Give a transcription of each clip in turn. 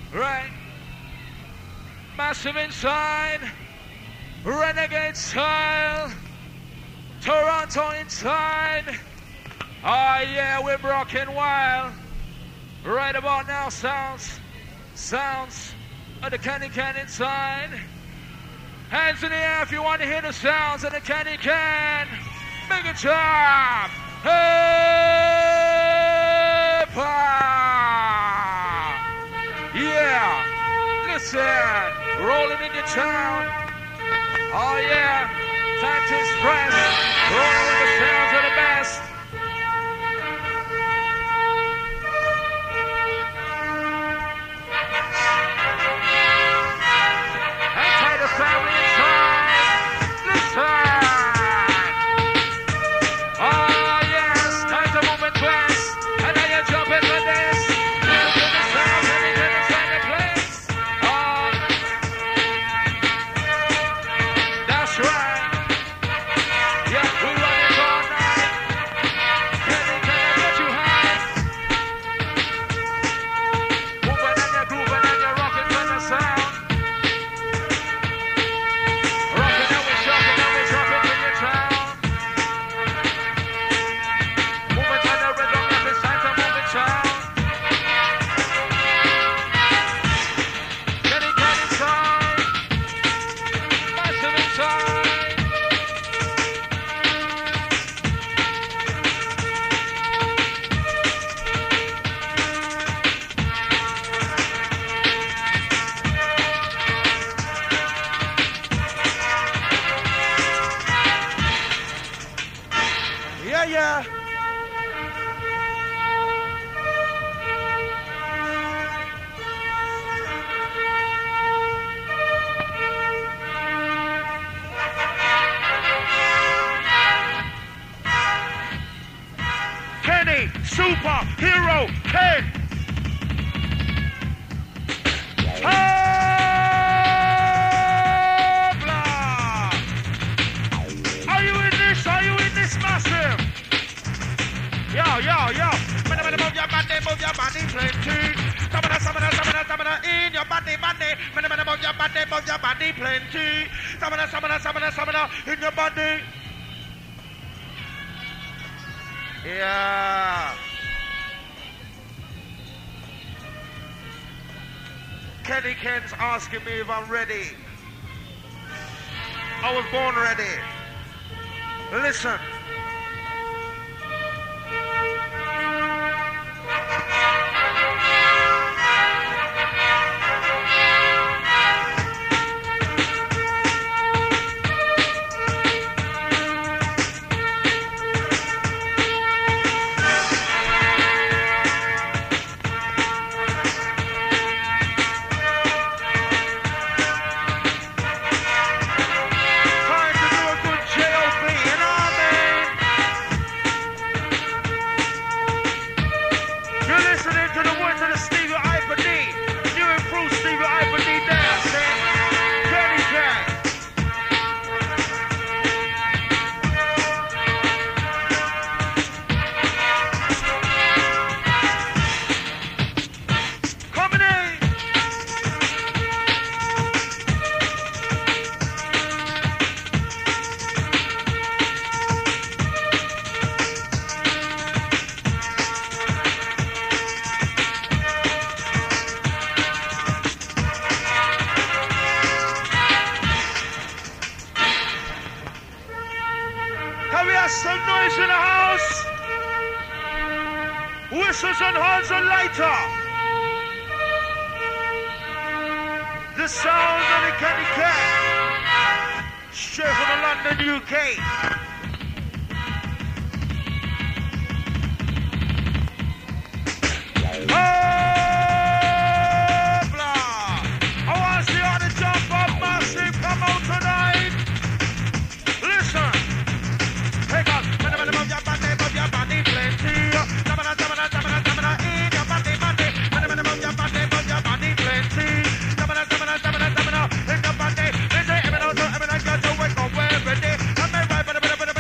Right. Massive inside. Renegade style. Toronto inside. Oh yeah, we're rocking wild. Right about now, sounds of the candy can inside. Hands in the air if you want to hear the sounds of the candy can. Make it job. Hey, yeah. Listen, rolling in your town. Oh yeah, time to express. Rolling with the sounds of the best. Family inside, listen. Oh yes, time to move and twist, and now you're jumping for this. Listen to the sound, everything inside the place. Oh, that's right. Yeah, we run it all night. Can I get you high? Moving and you're grooving and you're rocking to the sound. Superhero Ken. Are you in this? Are you in this massive? Yo. Move your body, plenty. Stamina, in your body. Move your body, plenty. Stamina, in your body. Yeah. Kenny Ken's asking me if I'm ready. I was born ready. Listen. Whistles and horns and lighter. The sound of the Candy Cat. Straight from the London, UK. I want to see all the jump up massive come out tonight. Listen. Take on. Move your body, plenty. Plenty.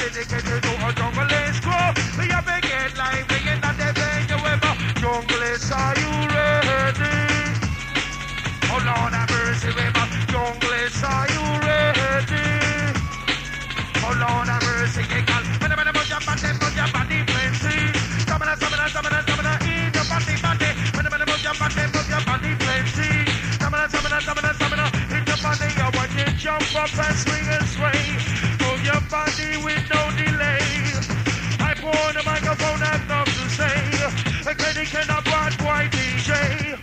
dedicated to a jungle is grow. We are begin life, begin that they bring you ever. Jungle is, are you ready? Oh Lord have mercy, river. Jungle is, are you ready? Oh Lord have mercy, you can. Put your body plenty. Stamina, in your body. Put your body plenty. Stamina, in your body. I want you to jump up and swing and sway. Move your body with no delay. I pour the microphone, have enough to say. A Kenny Ken, a bad boy DJ.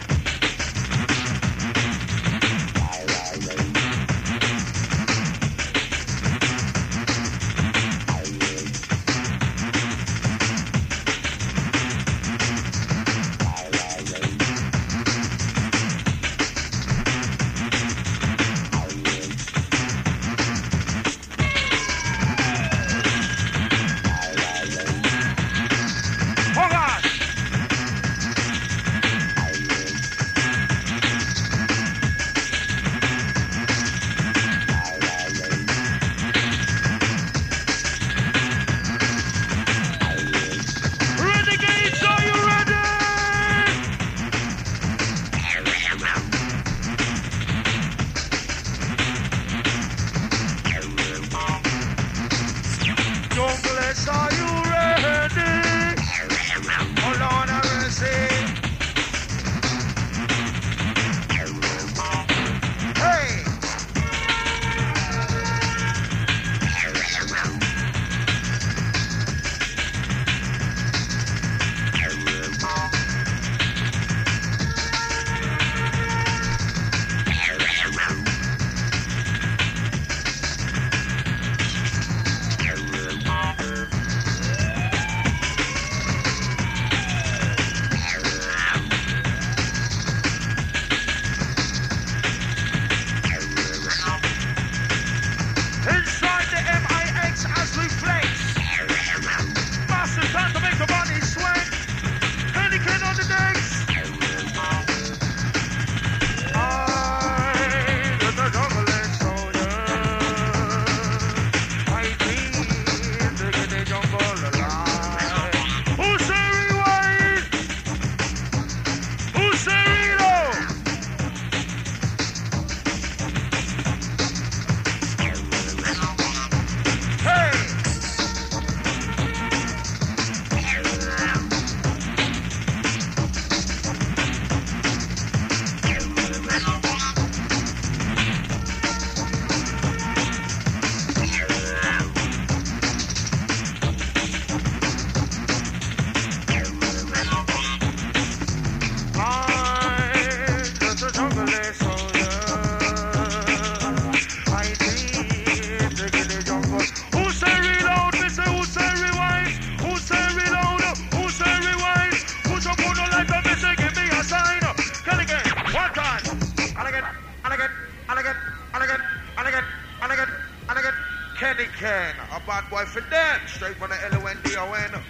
A bad boy for them, straight from the L-O-N-D-O-N.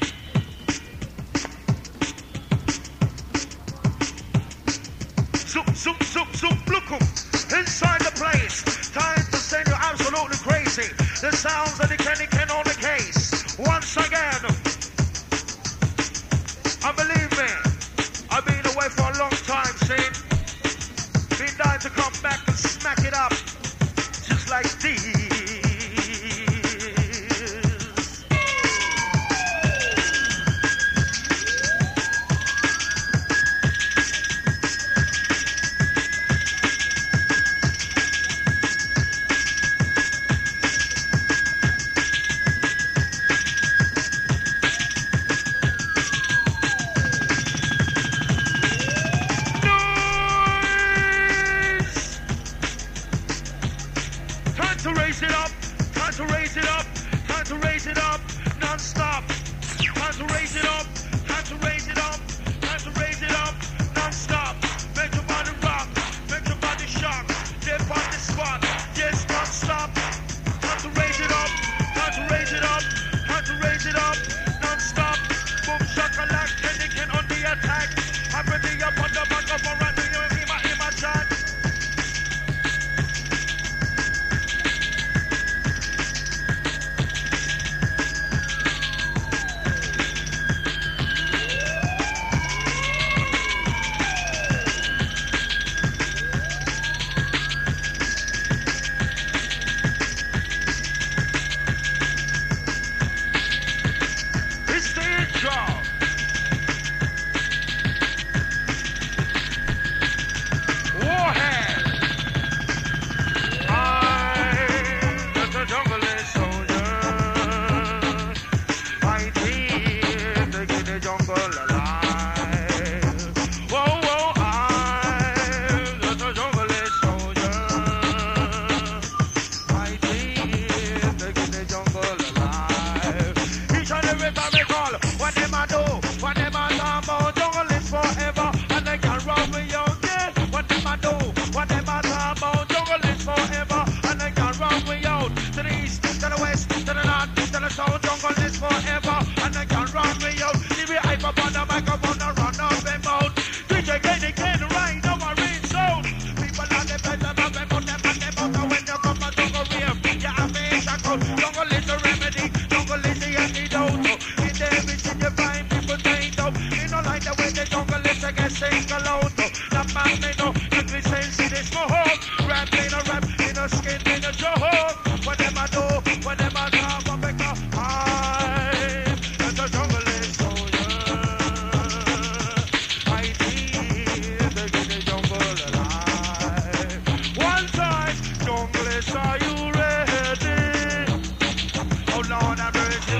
Zoop, look up. Inside the place, time to send you absolutely crazy. The sounds of the Kenny Ken on the case. Once again, and believe me, I've been away for a long time, see? Been dying to come back and smack it up, just like these.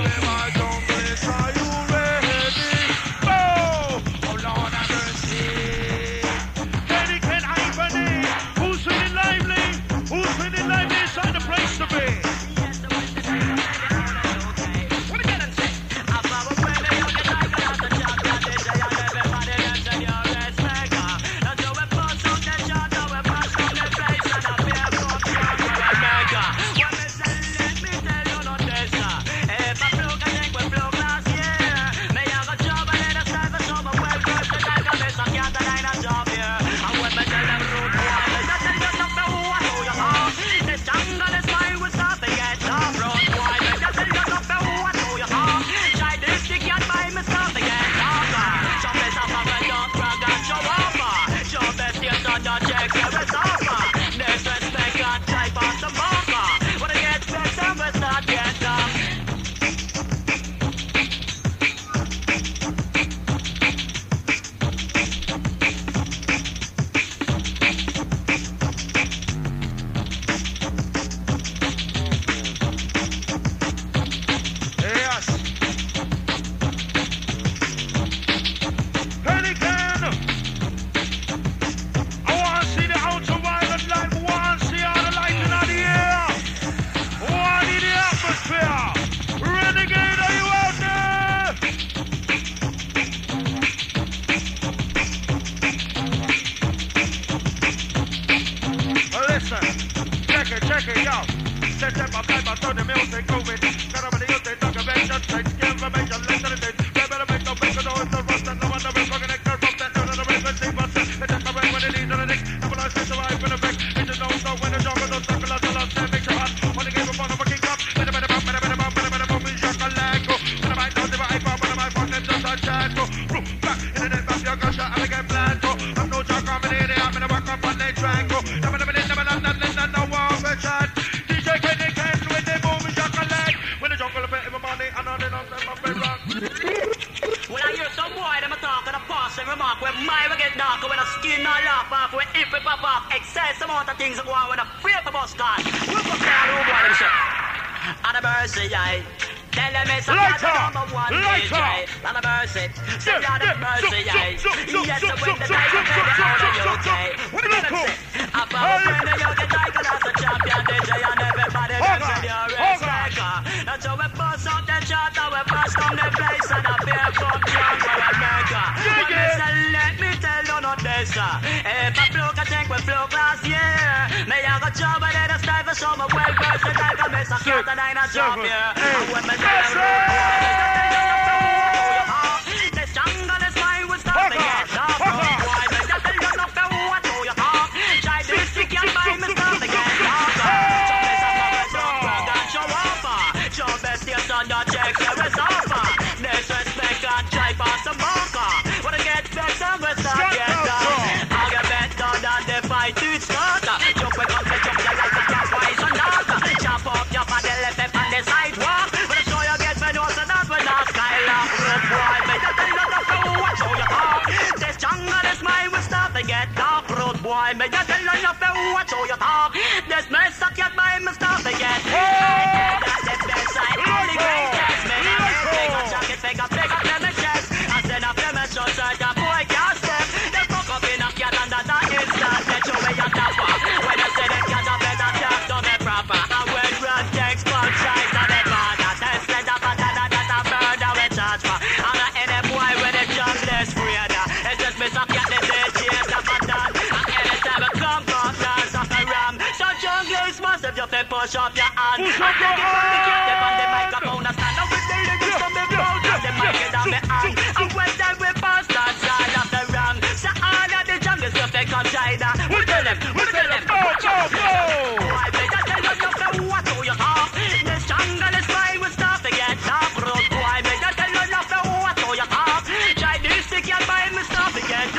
Push up your hand. Push up your hand. On the microphone, I stand up with the lyrics from the crowd. The mic is on the hand. And when they will pass that side of the ram, so all of the junglers will take up China. We tell them, watch out, why they just tell you nothing, what do you have? This jungle is mine, we start to get dark. Road boy, they just tell you nothing, what do you have? Chinese stick your mind, we start to get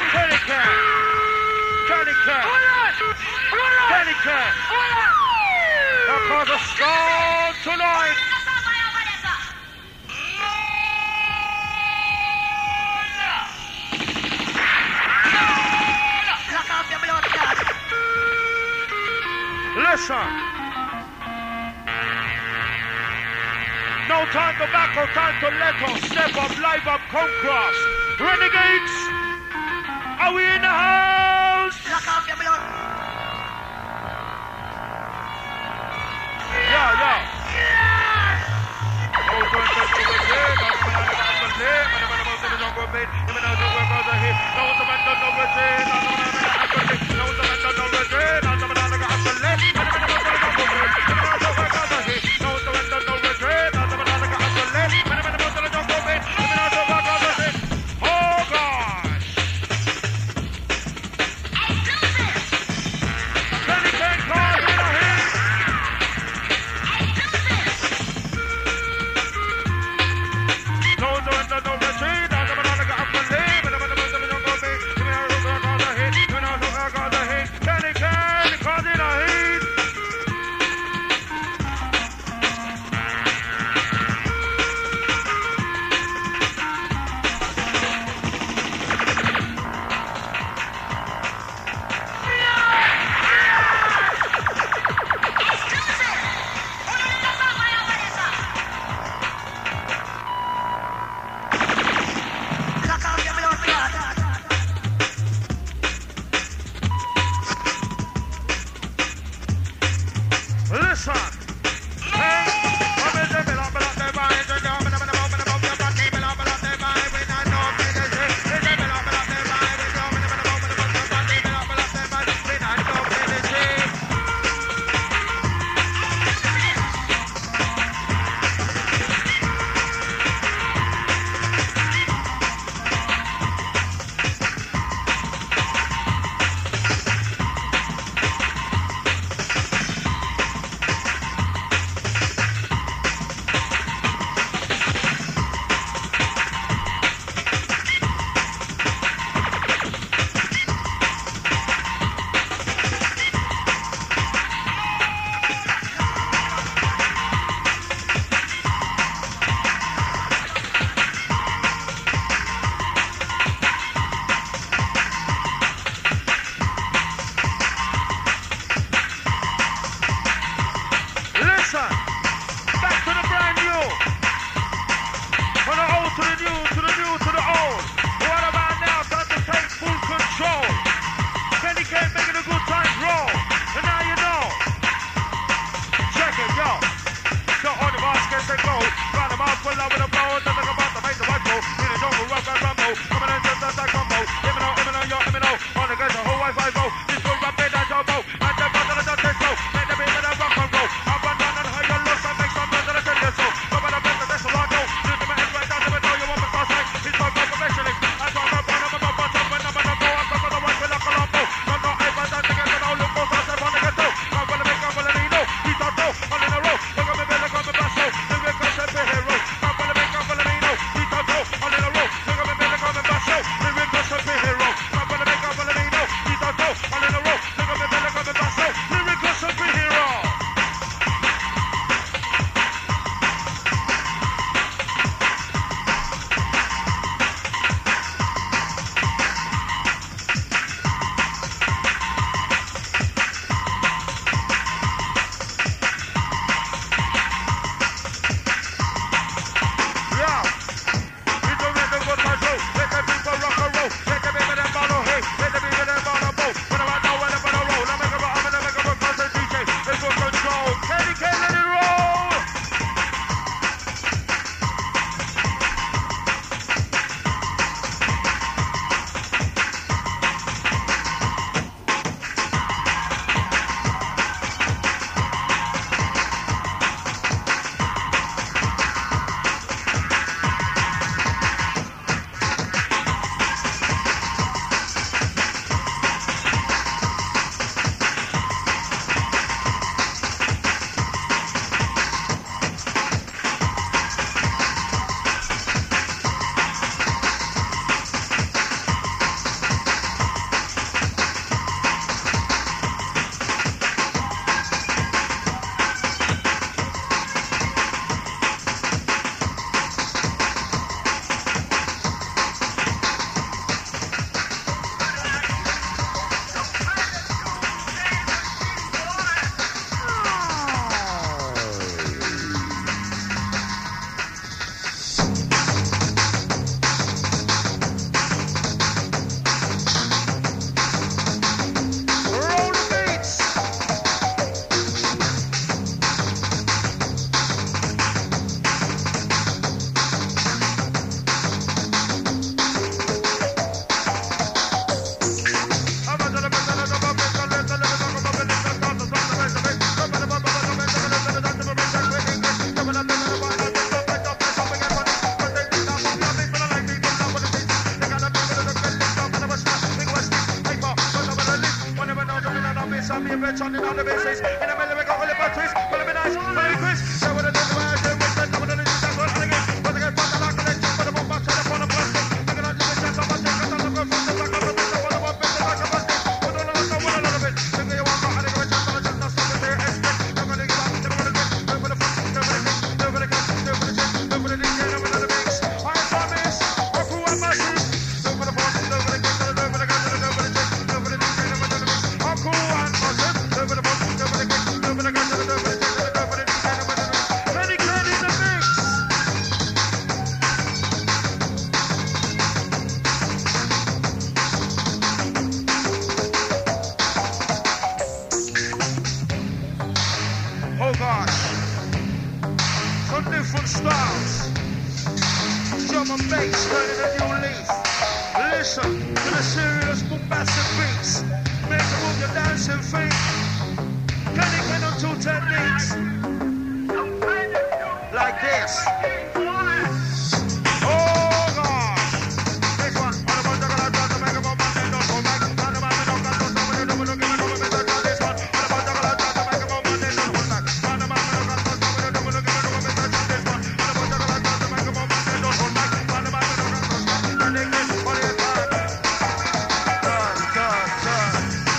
Candy Cat. Cause a storm tonight. Listen. No time to back or time to let us. Step up, live up, come cross. Renegades, are we in the house? Lock off your blood. Yeah. on the basis. In the middle we got all the batteries. Gonna be nice, gonna be crisp. So what I do, I do, what's that? I'm gonna do that one again. But I get back to the collection for the bomb back to the phone of plastic. I'm gonna do the chance of my take. I'm gonna go from the back of the bit. I'm gonna go from the back of the bit. But don't let go one a little bit. Think you want to have a chance of the chance of the fair expect. I'm gonna give up, I'm gonna get, go for the fuck, go for the kick, go for the catch, go for the check, go for the DJ, go for the mix. I promise, our crew are massive. Go for the boss, go for the kick, go for the catch, go for the check, go for the DJ, go for the mix. Our crew are massive. Go for the boss, go for the kick, go for the catch, go for the check, go for the DJ, go for the mix. Ready, clear in the mix. Oh gosh, some different styles. Drum and bass, turning a new leaf. Listen to the serious bombastic beats. Make a move your dancing feet. Can you get on two techniques? Like this. Oh gosh, this one. On the button, I'm gonna make a move, and don't go back. On the button, I'm gonna do something, I'm gonna give it over, this one. On the button, I'm gonna make a move, and don't go back. On the button, I'm gonna do something, I'm gonna give it over, this one. On the button, I'm gonna make a move, and don't go back. On the button, I'm gonna do something, and they get all your time. Turn.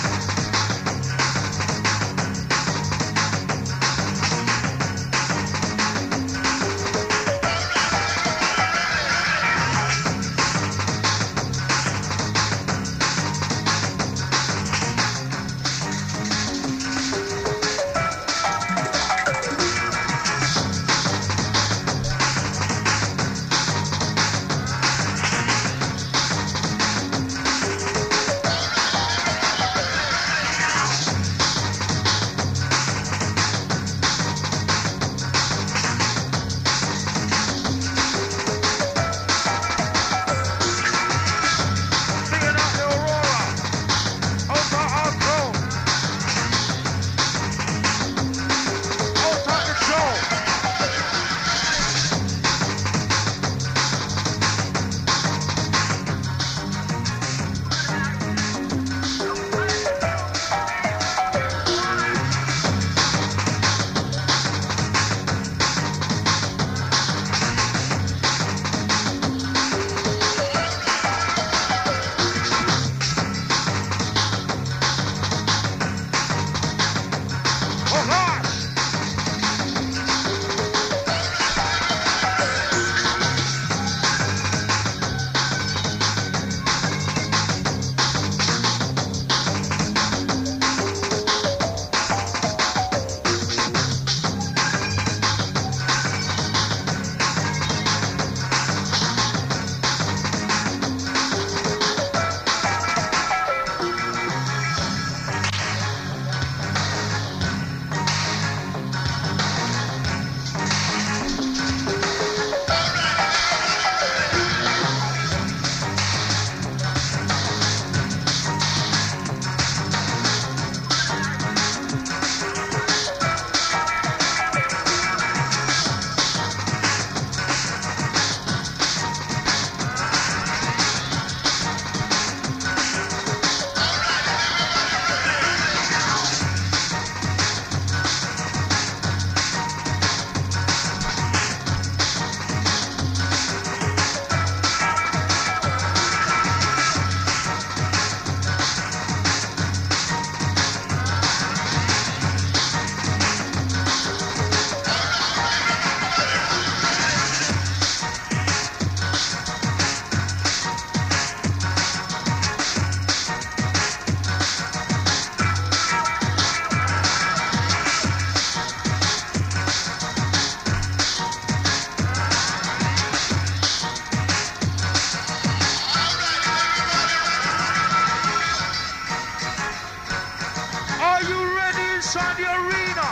inside the arena.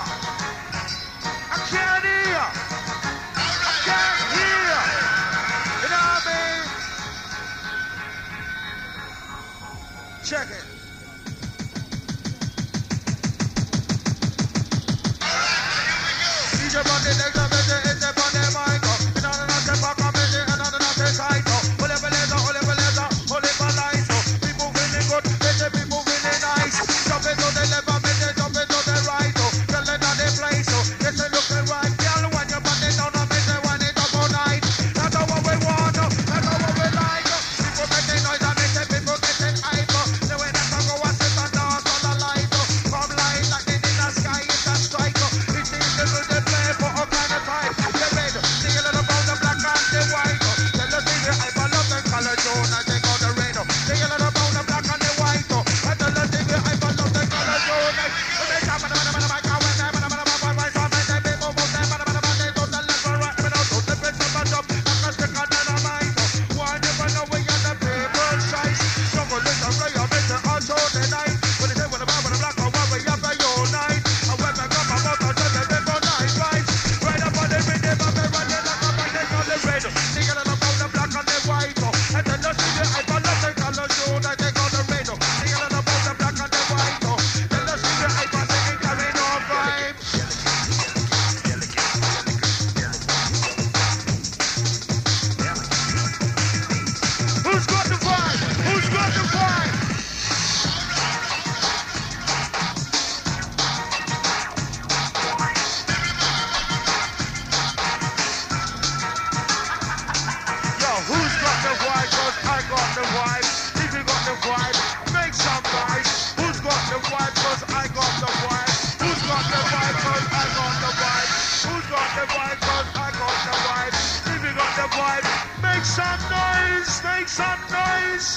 I can't hear. I can't hear. You know what I mean? Check it. DJ Bundy, next up, it's a Bundy mic. You know, not the back of it, and not the side. Ole beleza, ole balaiso. People feeling good, they say people feeling nice. Jump into the lever, jump into the got the vibe, cause I got the vibe. If you got the vibe, make some noise, make some noise.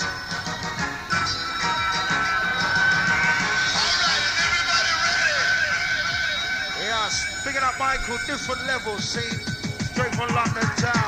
Yes, picking up Michael, different levels, see? Straight from London town.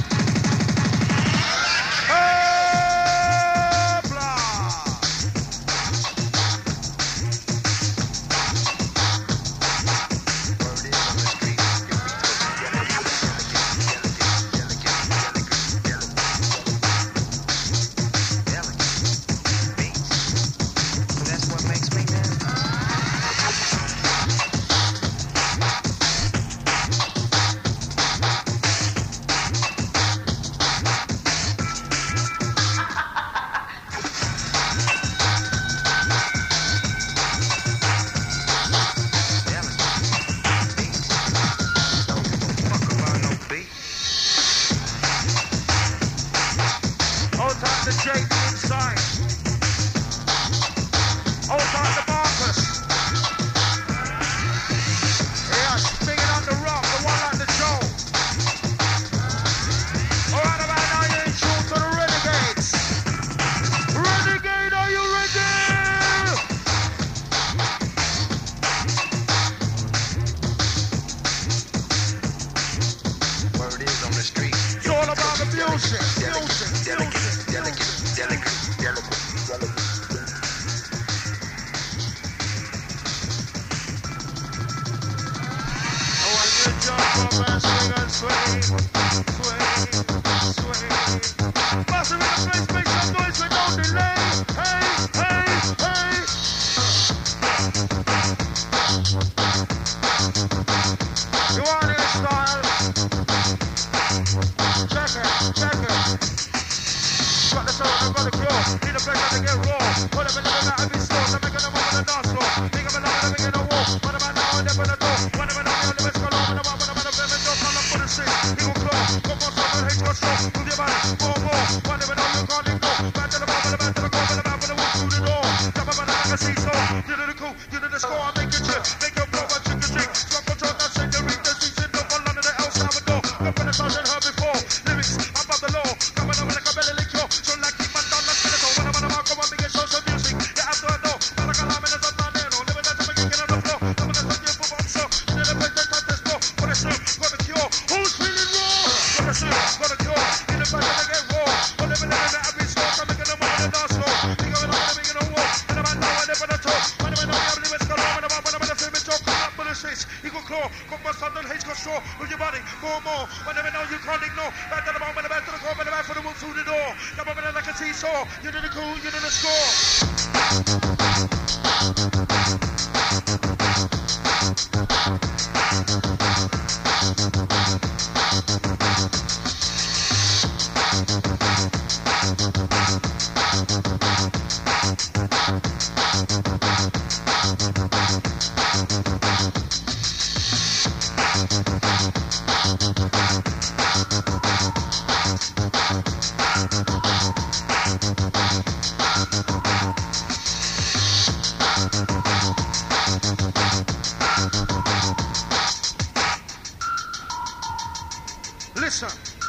Listen.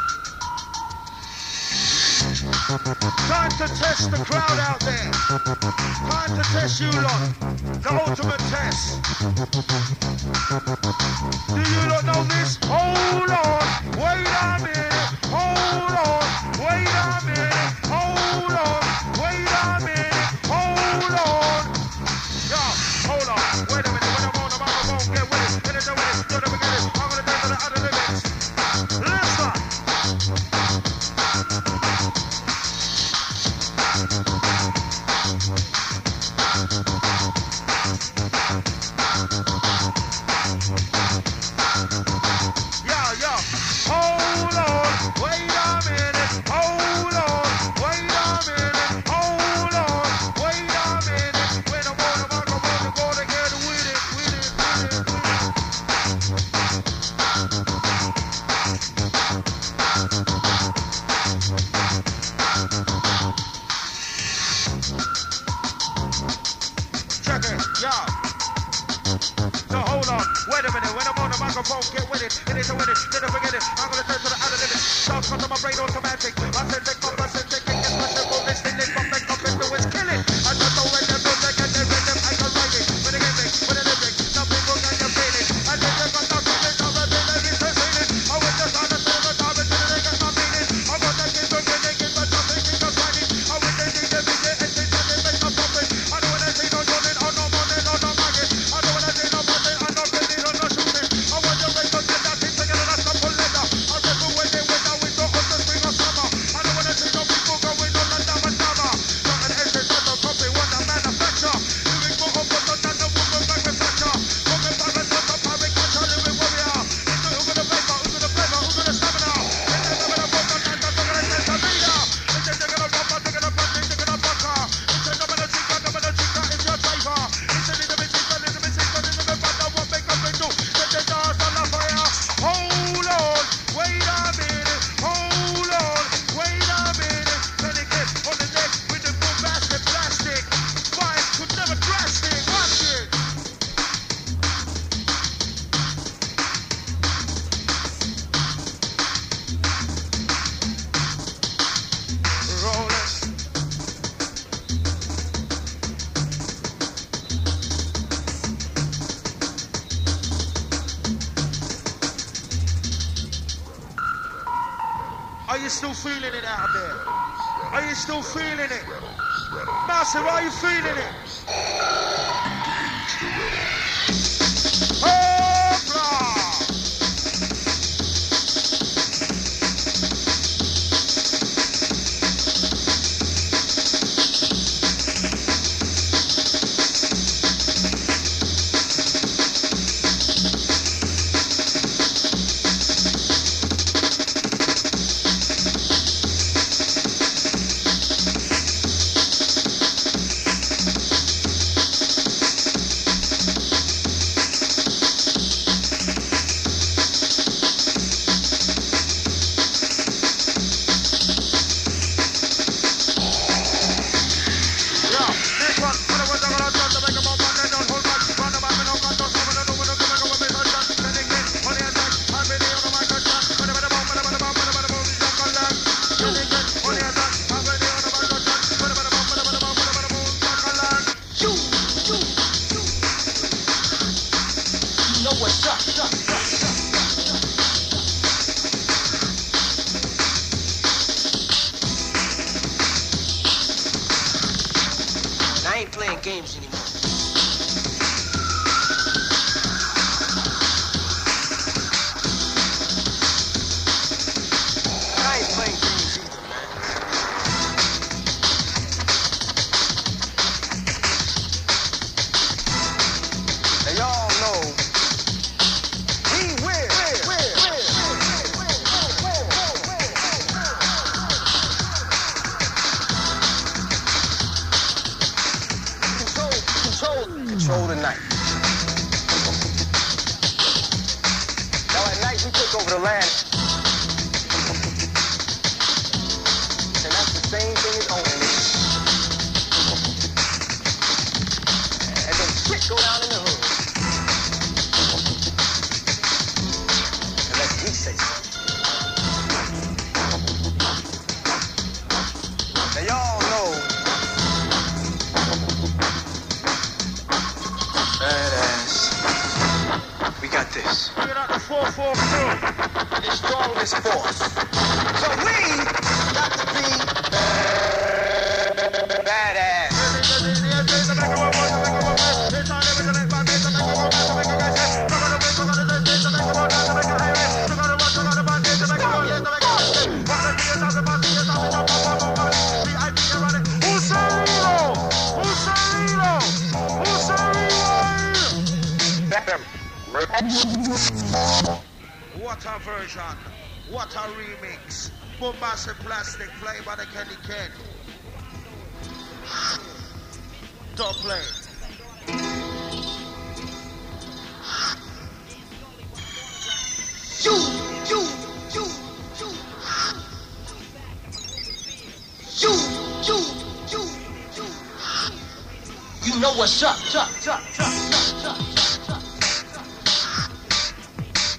Time to test the crowd out there. Time to test you lot. The ultimate test. Do you not know this? Hold on. Wait a minute. Hold on. Wait a minute. Hold on. Wait a minute. Hold on. Yo, hold on. Wait a minute. When I'm on the microphone, get with it. Get it, do it. You'll never get it. I'm gonna do it to the other limits. Listen. microphone, get with it. It is a win it, never forget it. I'm gonna turn to the outer limit. Sounds come to my brain automatic. I said take up, I said take it, I said go this thing, come back up and do it, kill it. I just know when them music and them rhythm, I can write it. With the gimmick, with the lyric, some people can you feel it. And then you got the feeling of it, and it's a feeling. I was just on the same time, and then they got my meaning. I'm gonna give them, but something is a finding. I was thinking the video, and they said they make a profit. I know when I say no joining, or no money, or no market. I know when I say no money, or no building, or no shooting. I want the rest of the dancing, singing on a sample letter. I said to when they went out with the hot spring of summer. I know when I say no people going on the dama dama. Something else is not a copy, what a manufacture. Lyrics for up, but not the woman manufacture. From the parents, not a pirate, catch a living warrior. Into who's gonna flavor, who's gonna flavor, who's gonna stamina. And then they're gonna put on that, they're gonna set the leader. And then they're gonna pop, they're gonna punch, they're gonna bucker. It's a number of chica, it's your driver. It's a little bit sick, a little bit sick, a little bit bad, I won't make up and do. Set the doors on the fire. Hold on, wait a minute. Hold on, wait a minute. Let it get on the neck with the boom basket plastic. Fire could never crash it. Watch it. Roll it. Are you still feeling it out there? Are you still feeling it? Massive, are you feeling it? Hoopla! I ain't playing games anymore. I ain't playing games either, man. Now y'all know we win. Control the night. Now at night we take over the land. And that's the same thing as owning it. And then shit go down in the hood. Unless we say so. Now y'all know badass. We got this. We're at the 4-4-2. The strongest force. So we got to be badass. What a version, what a remix. Bombastic Plastic, played by the Kenny Ken. Don't play. You know what's up,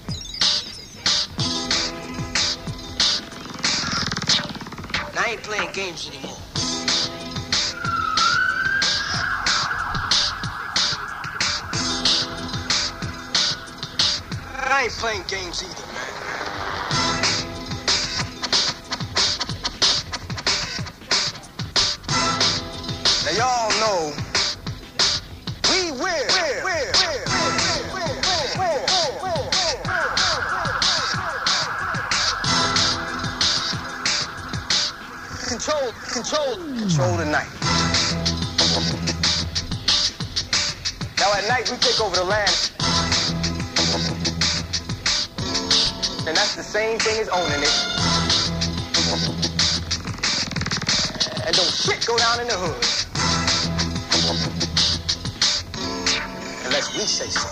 playing games anymore. I ain't playing games either, man. Now y'all know we control the night. Now at night we take over the land. And that's the same thing as owning it. And don't shit go down in the hood. Unless we say so.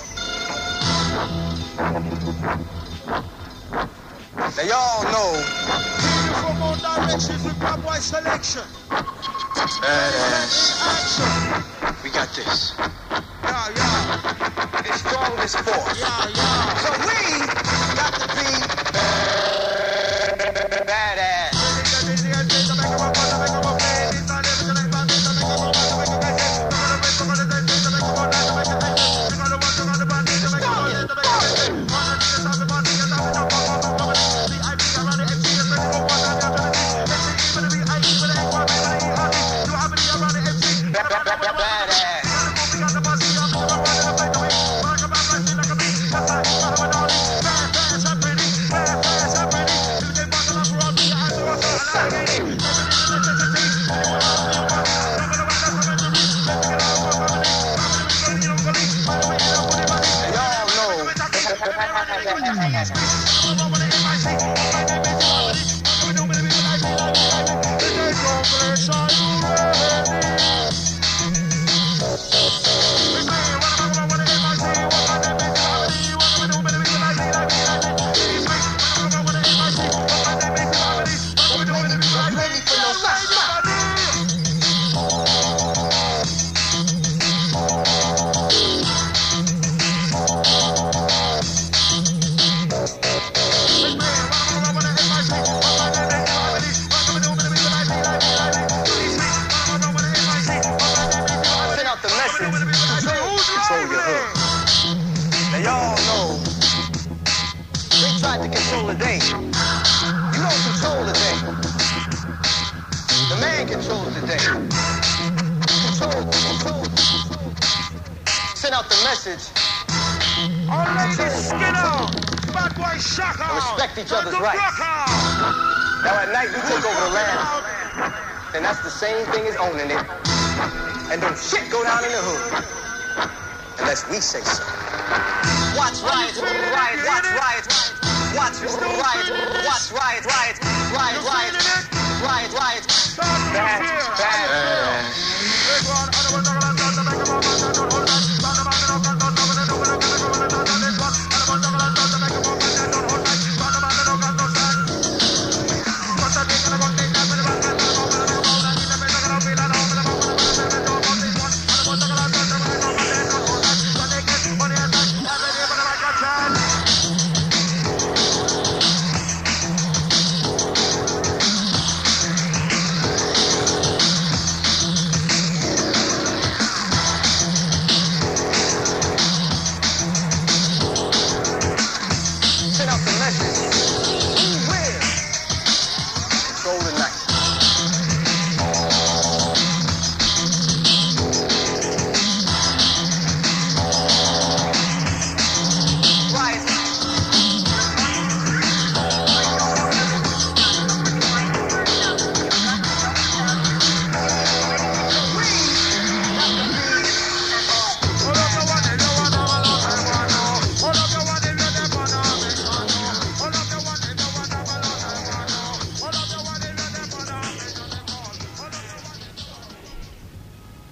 Now y'all know. From all directions with Bad Boy Selection. Badass. We got this. Yeah. It's strongest force. Yeah. So we got to be badass. Respect each other's rights. Now at night we take over the land, and that's the same thing as owning it. And don't shit go down in the hood, unless we say so. Watch riot, watch riot, watch riot, watch riot, watch riot,